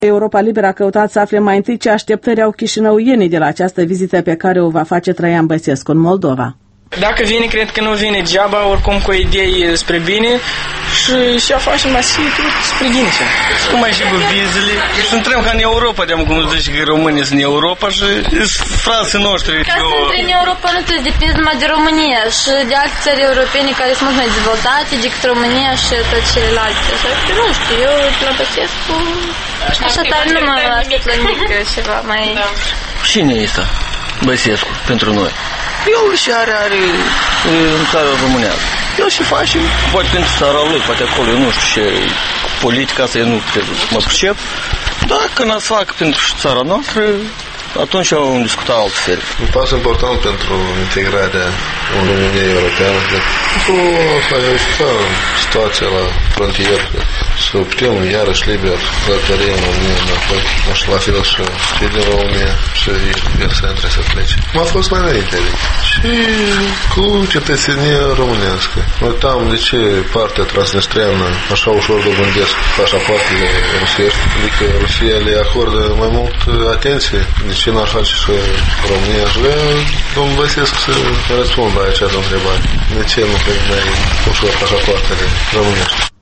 Europa Liberă a căutat să afle mai întâi ce așteptări au chișinăuienii de la această vizită pe care o va face Traian Băsescu în Moldova. Dacă vine, cred că nu vine degeaba, oricum cu idei spre bine și a face masiv spre bine. Cum mai și cu vizele? Suntem ca în Europa, de-am cum zici că românii sunt în Europa și sunt frații noștri. Ca să intri în Europa nu trebuie depinde numai de România și de alte țări europene care sunt mult mai dezvoltate decât România și toate celelalte. Și nu știu, eu la Băsescu așa tare nu mă aștept la nimic ceva mai... Cine este Băsescu pentru noi? El și are în țara românească. El și face, poate pentru țara lui, poate acolo, eu nu știu ce, politica asta eu nu cred, mă pricep. Dar când ați fac pentru țara noastră, atunci am discutat altfel. Un pas important pentru integrarea în România Europeană, cred. Pentru a clarifica situația la frontieră, să putem iarăși liber călătorie în România înapoi, așa la fel și cei din România și persoane trebuie să plece. M-a fost mai înainte, și cu cetățenie românească. Mă uitam de ce partea transnistreană așa ușor dobândesc pașapoartele rusești, adică Rusia le acordă mai mult atenție. De ce n-ar face și România? Și domnul Băsescu să răspund la această întrebare. De ce nu mai ușor pașapoartele românești?